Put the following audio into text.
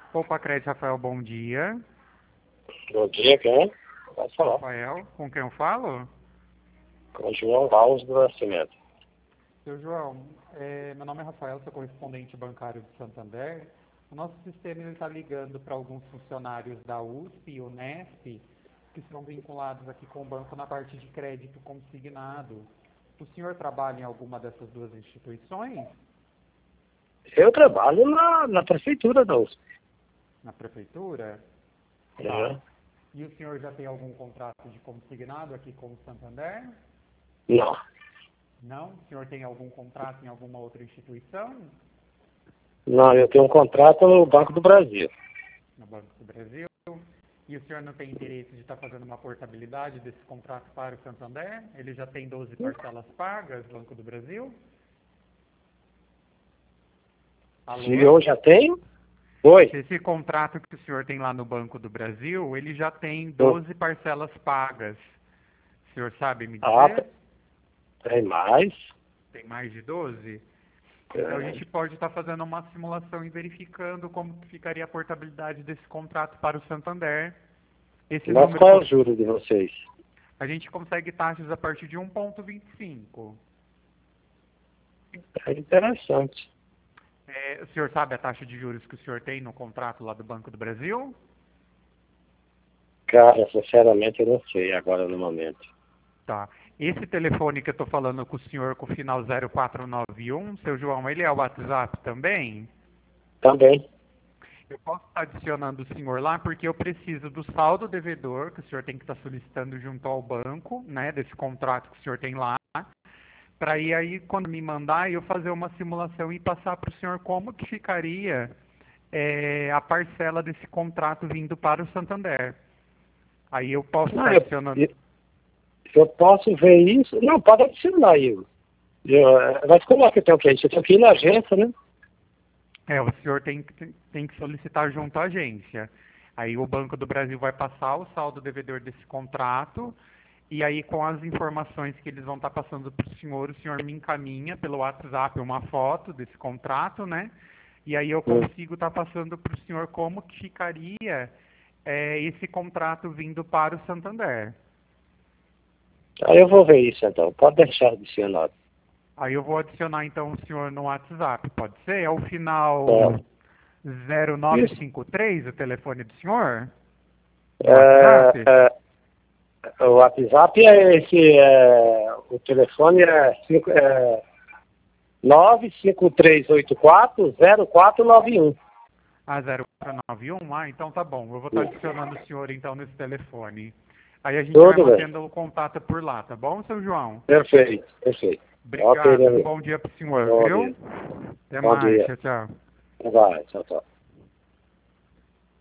Poupa Crédito, Rafael, bom dia. Bom dia, quem é? Pode falar. Rafael, com quem eu falo? Com o João Alves do Nascimento. Seu João, meu nome é Rafael, sou correspondente bancário de Santander. O nosso sistema está ligando para alguns funcionários da USP e Unesp que são vinculados aqui com o banco na parte de crédito consignado. O senhor trabalha em alguma dessas duas instituições? Eu trabalho na prefeitura da USP. Na prefeitura? Tá. É. E o senhor já tem algum contrato de consignado aqui com o Santander? Não. Não? O senhor tem algum contrato em alguma outra instituição? Não, eu tenho um contrato no Banco do Brasil. No Banco do Brasil? E o senhor não tem interesse de estar fazendo uma portabilidade desse contrato para o Santander? Ele já tem 12 parcelas pagas, Banco do Brasil? Alô? Se eu já tenho? Oi. Esse contrato que o senhor tem lá no Banco do Brasil, ele já tem 12 parcelas pagas. O senhor sabe me dizer? Tem mais. Tem mais de 12? Então a gente pode estar fazendo uma simulação e verificando como ficaria a portabilidade desse contrato para o Santander. Mas qual é o juro de vocês? A gente consegue taxas a partir de 1,25. É interessante. O senhor sabe a taxa de juros que o senhor tem no contrato lá do Banco do Brasil? Cara, sinceramente eu não sei agora no momento. Tá. Esse telefone que eu estou falando com o senhor com o final 0491, seu João, ele é o WhatsApp também? Também. Eu posso estar adicionando o senhor lá porque eu preciso do saldo devedor que o senhor tem que estar solicitando junto ao banco, né, desse contrato que o senhor tem lá, para ir aí, quando me mandar, eu fazer uma simulação e passar para o senhor como que ficaria a parcela desse contrato vindo para o Santander. Aí eu posso estar adicionando... Eu posso ver isso? Não, pode adicionar aí. Mas como é que tem o quê? Você tem que ir na agência, né? O senhor tem que solicitar junto à agência. Aí o Banco do Brasil vai passar o saldo devedor desse contrato e aí com as informações que eles vão estar passando para o senhor me encaminha pelo WhatsApp uma foto desse contrato, né? E aí eu consigo estar passando para o senhor como que ficaria esse contrato vindo para o Santander. Aí eu vou ver isso então. Pode deixar adicionado. Aí eu vou adicionar então o senhor no WhatsApp, pode ser? É o final 0953, o telefone do senhor? Do WhatsApp? O WhatsApp é esse, o telefone é 953840491. 0491? Então tá bom. Eu vou estar adicionando o senhor então nesse telefone. Aí a gente vai mantendo o contato por lá, tá bom, seu João? Perfeito, perfeito. Obrigado, bom dia pro senhor, viu? Até mais, tchau, tchau. Vai, tchau, tchau.